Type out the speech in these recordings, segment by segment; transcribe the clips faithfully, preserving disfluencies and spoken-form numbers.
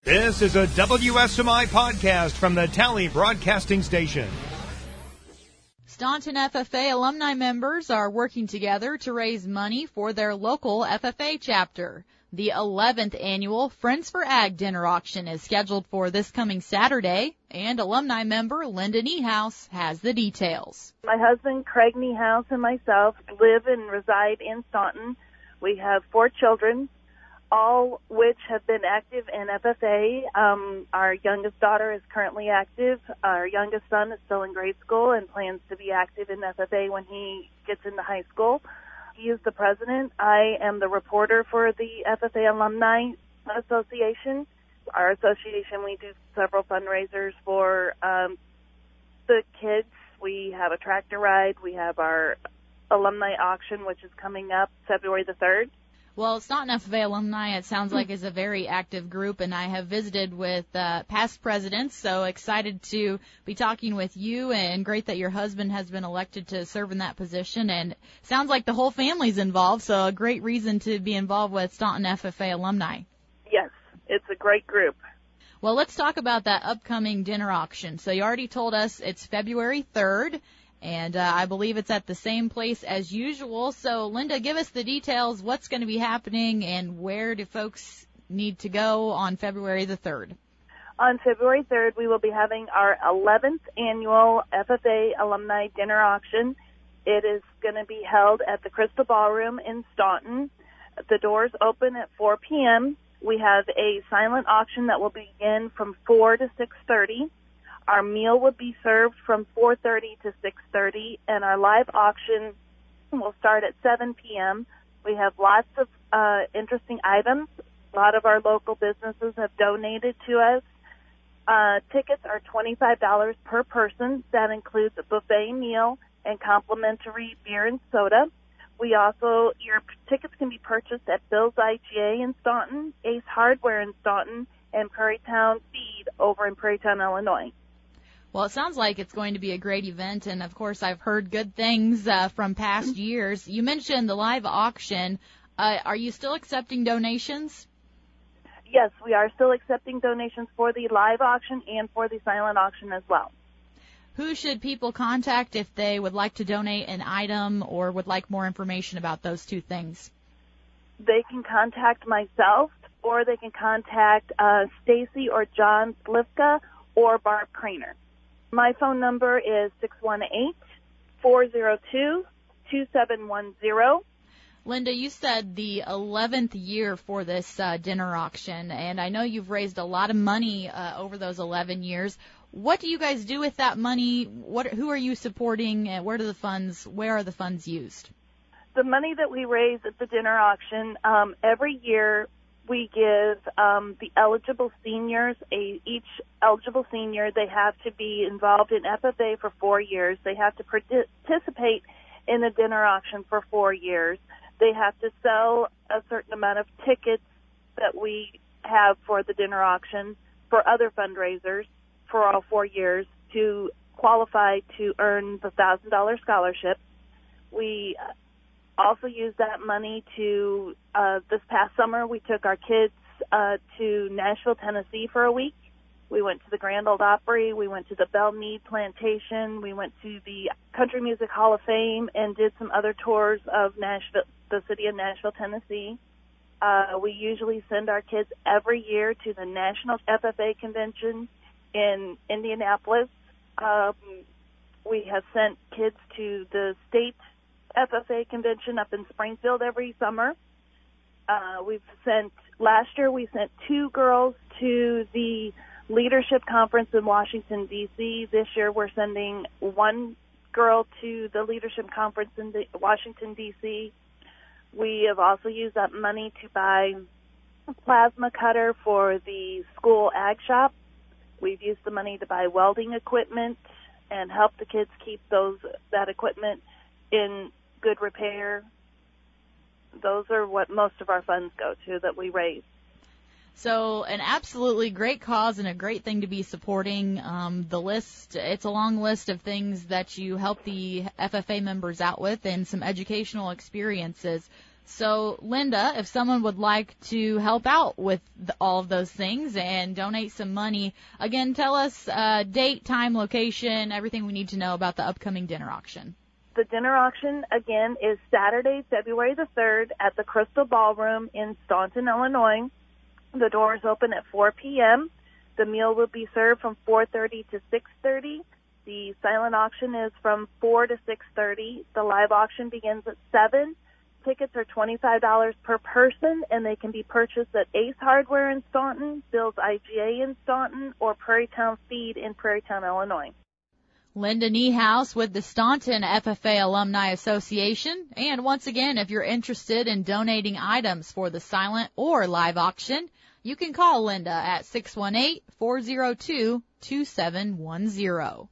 This is a W S M I podcast from the Tally Broadcasting Station. Staunton F F A alumni members are working together to raise money for their local F F A chapter. The eleventh annual Friends for Ag dinner auction is scheduled for this coming Saturday, and alumni member Linda Niehaus has the details. My husband, Craig Niehaus, and myself live and reside in Staunton. We have four children, all which have been active in F F A. Um, our youngest daughter is currently active. Our youngest son is still in grade school and plans to be active in F F A when he gets into high school. He is the president. I am the reporter for the F F A Alumni Association. Our association, we do several fundraisers for um, the kids. We have a tractor ride. We have our alumni auction, which is coming up February the third. Well, Staunton F F A alumni, it sounds like, is a very active group, and I have visited with uh, past presidents, so excited to be talking with you, and great that your husband has been elected to serve in that position, and sounds like the whole family's involved, so a great reason to be involved with Staunton F F A alumni. Yes, it's a great group. Well, let's talk about that upcoming dinner auction. So you already told us it's February third. And uh, I believe it's at the same place as usual. So, Linda, give us the details. What's going to be happening and where do folks need to go on February the third? On February third, we will be having our eleventh annual F F A Alumni Dinner Auction. It is going to be held at the Crystal Ballroom in Staunton. The doors open at four p.m. We have a silent auction that will begin from four to six thirty. Our meal will be served from four thirty to six thirty, and our live auction will start at seven p.m. We have lots of uh, interesting items. A lot of our local businesses have donated to us. Uh, tickets are twenty-five dollars per person. That includes a buffet meal and complimentary beer and soda. We also, your tickets can be purchased at Bill's I G A in Staunton, Ace Hardware in Staunton, and Prairietown Feed over in Prairietown, Illinois. Well, it sounds like it's going to be a great event, and, of course, I've heard good things uh, from past years. You mentioned the live auction. Uh, are you still accepting donations? Yes, we are still accepting donations for the live auction and for the silent auction as well. Who should people contact if they would like to donate an item or would like more information about those two things? They can contact myself, or they can contact uh, Stacy or John Slivka or Barb Craner. My phone number is six one eight, four zero two, two seven one zero. Linda, you said the eleventh year for this uh, dinner auction, and I know you've raised a lot of money uh, over those eleven years. What do you guys do with that money? What, who are you supporting, and where do the funds, where are the funds used? The money that we raise at the dinner auction, um, every year we give um, the eligible seniors, a, each eligible senior, they have to be involved in F F A for four years. They have to participate in the dinner auction for four years. They have to sell a certain amount of tickets that we have for the dinner auction for other fundraisers for all four years to qualify to earn the one thousand dollars scholarship. We also use that money to, uh, this past summer, we took our kids uh, to Nashville, Tennessee for a week. We went to the Grand Ole Opry. We went to the Belle Meade Plantation. We went to the Country Music Hall of Fame and did some other tours of Nashville, the city of Nashville, Tennessee. Uh, we usually send our kids every year to the National F F A Convention in Indianapolis. Um, we have sent kids to the state F F A convention up in Springfield every summer. Uh, we've sent, last year we sent two girls to the Leadership Conference in Washington, D C This year we're sending one girl to the Leadership Conference in the Washington, D C We have also used that money to buy a plasma cutter for the school ag shop. We've used the money to buy welding equipment and help the kids keep those that equipment in good repair. Those are what most of our funds go to that we raise. So an absolutely great cause and a great thing to be supporting. Um, the list, it's a long list of things that you help the F F A members out with and some educational experiences. So, Linda, if someone would like to help out with the, all of those things and donate some money, again, tell us uh, date, time, location, everything we need to know about the upcoming dinner auction. The dinner auction, again, is Saturday, February the third at the Crystal Ballroom in Staunton, Illinois. The doors open at four p.m. The meal will be served from four thirty to six thirty. The silent auction is from four to six thirty. The live auction begins at seven. Tickets are twenty-five dollars per person, and they can be purchased at Ace Hardware in Staunton, Bill's I G A in Staunton, or Prairie Town Feed in Prairie Town, Illinois. Linda Niehaus with the Staunton F F A Alumni Association. And once again, if you're interested in donating items for the silent or live auction, you can call Linda at six one eight, four oh two, two seven one zero.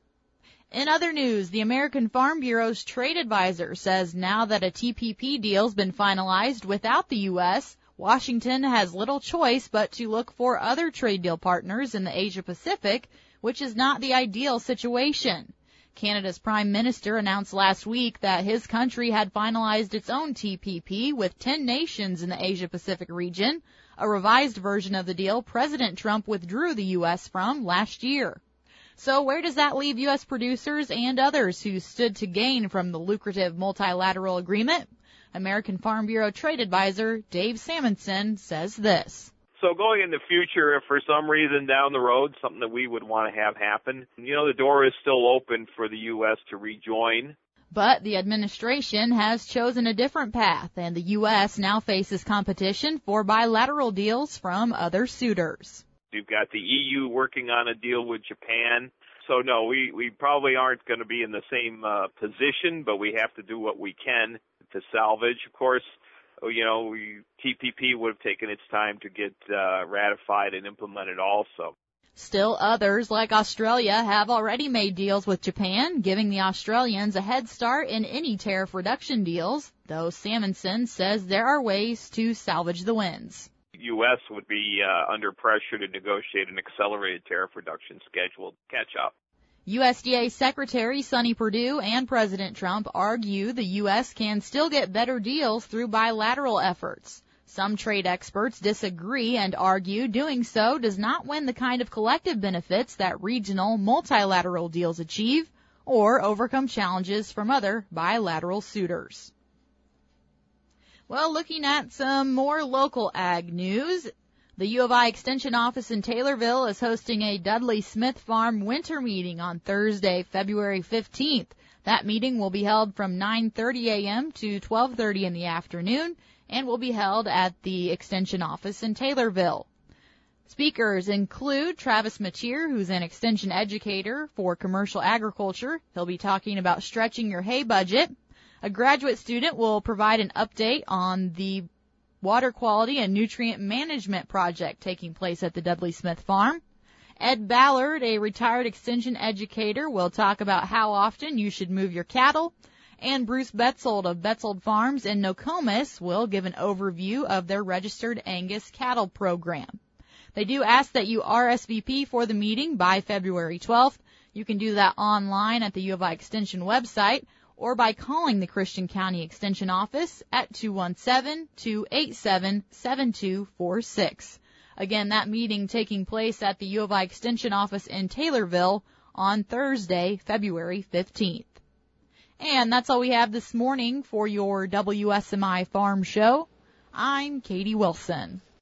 In other news, the American Farm Bureau's trade advisor says now that a T P P deal's been finalized without the U S, Washington has little choice but to look for other trade deal partners in the Asia Pacific, which is not the ideal situation. Canada's Prime Minister announced last week that his country had finalized its own T P P with ten nations in the Asia Pacific region, a revised version of the deal President Trump withdrew the U S from last year. So where does that leave U S producers and others who stood to gain from the lucrative multilateral agreement? American Farm Bureau trade advisor Dave Samonson says this. So going in the future, if for some reason down the road, something that we would want to have happen, you know, the door is still open for the U S to rejoin. But the administration has chosen a different path, and the U S now faces competition for bilateral deals from other suitors. You've got the E U working on a deal with Japan. So, no, we, we probably aren't going to be in the same uh, position, but we have to do what we can to salvage. Of course, you know, we, T P P would have taken its time to get uh, ratified and implemented also. Still others, like Australia, have already made deals with Japan, giving the Australians a head start in any tariff reduction deals, though Samonson says there are ways to salvage the wins. U S would be uh, under pressure to negotiate an accelerated tariff reduction schedule to catch up. U S D A Secretary Sonny Perdue and President Trump argue the U S can still get better deals through bilateral efforts. Some trade experts disagree and argue doing so does not win the kind of collective benefits that regional multilateral deals achieve or overcome challenges from other bilateral suitors. Well, looking at some more local ag news, the U of I Extension Office in Taylorville is hosting a Dudley Smith Farm winter meeting on Thursday, February fifteenth. That meeting will be held from nine thirty a.m. to twelve thirty in the afternoon and will be held at the Extension Office in Taylorville. Speakers include Travis Matier, who's an extension educator for commercial agriculture. He'll be talking about stretching your hay budget. A graduate student will provide an update on the water quality and nutrient management project taking place at the Dudley Smith Farm. Ed Ballard, a retired extension educator, will talk about how often you should move your cattle. And Bruce Betzold of Betzold Farms in Nokomis will give an overview of their registered Angus cattle program. They do ask that you R S V P for the meeting by February twelfth. You can do that online at the U of I Extension website or by calling the Christian County Extension Office at two one seven, two eight seven, seven two four six. Again, that meeting taking place at the U of I Extension Office in Taylorville on Thursday, February fifteenth. And that's all we have this morning for your W S M I Farm Show. I'm Katie Wilson.